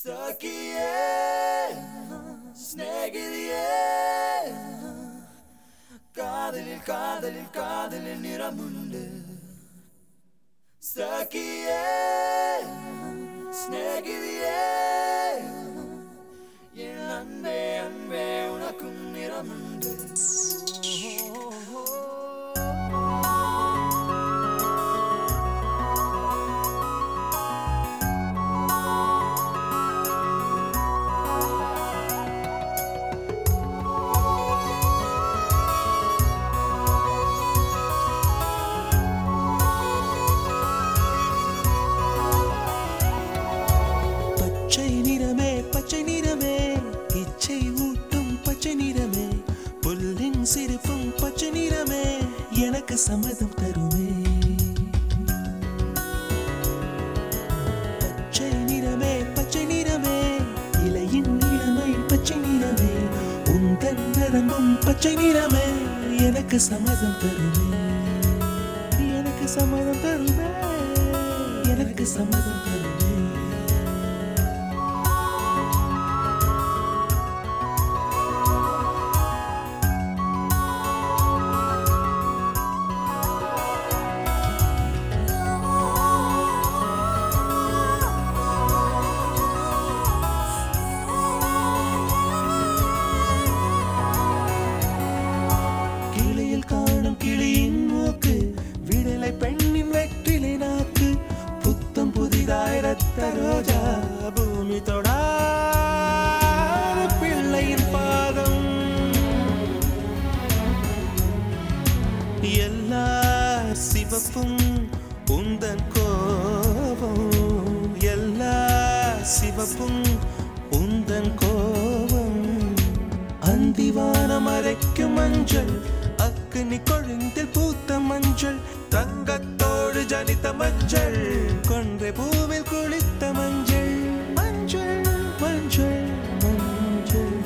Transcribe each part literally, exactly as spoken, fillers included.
Sakiye, snegiliye, kadalil kadalil kadalil niramunde. Sakiye, snegiliye, yen anbe anbe unakun niramunde. சிரிப்பும் பச்சை நிறமே எனக்கு சம்மதம் தருமே. பச்சை நிறமே பச்சை நிறமே இலையின் நிறமை பச்சை நிறமே உந்தன் நரம்பும் பச்சை நிறமே எனக்கு சம்மதம் தருமே. எனக்கு சம்மதம் தருமே எனக்கு சம்மதம் தருமே. காணும் கிளியின் மூக்கு விடலை பெண்ணின் வெற்றிலை நாக்கு புத்தம் புதிதாய் ரத்த ரோஜா பூமி தொடா பிள்ளையின் பாதம் எல்லா சிவப்பும் உந்தன் கோபம் எல்லா சிவப்பும் உந்தன் கோபம் அந்திவானம் அரைக்கும் மஞ்சள் அக்னி கொழுந்தில் பூத்த மஞ்சள் தங்கத்தோடு ஜனித்த மஞ்சள் கொன்றை பூவில் குளித்த மஞ்சள் மஞ்சள் மஞ்சள் மஞ்சள்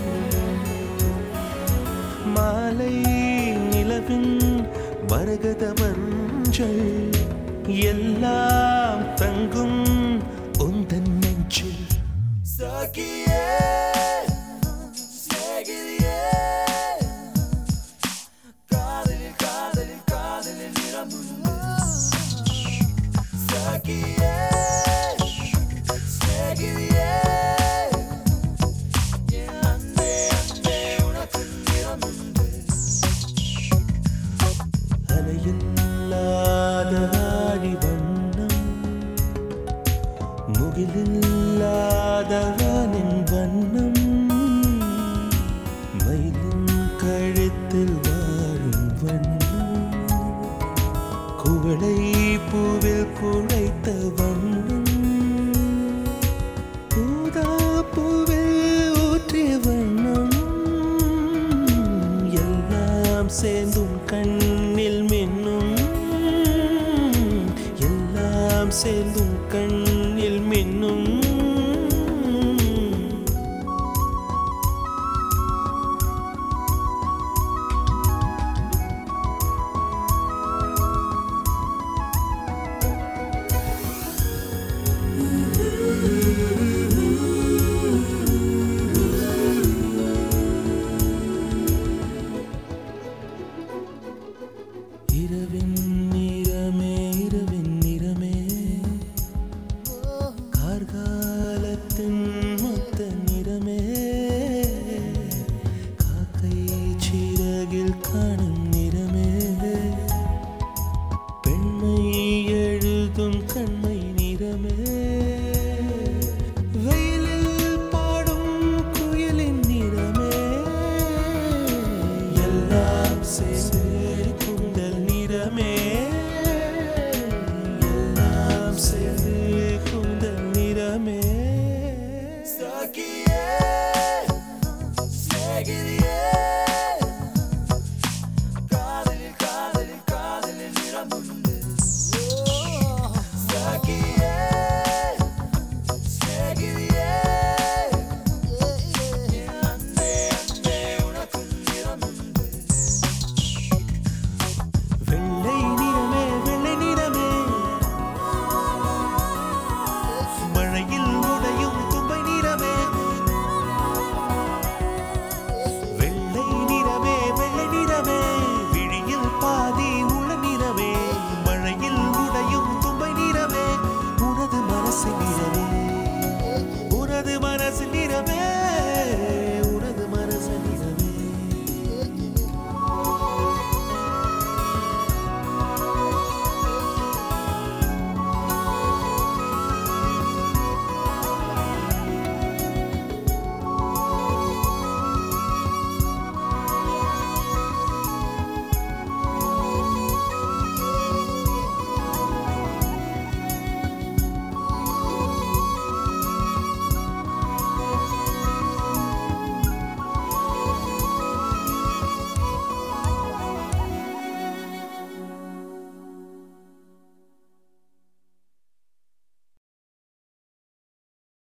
மாலை நிலவின் மரகத மஞ்சள் எல்லாம் தங்கும் உந்தன் நெஞ்சில். Sakiye, snegiliye, kadalil kadalil kadalil niramunde. Sakiye, snegiliye, yen anbe anbe unakun niramunde. அலையில்லாத ஆடி வண்ணம் முகிலில்லாத வானின் வண்ணம் மயிலின் கழுத்தில் வாழும் வண்ணம் குவளை பூவில் கூட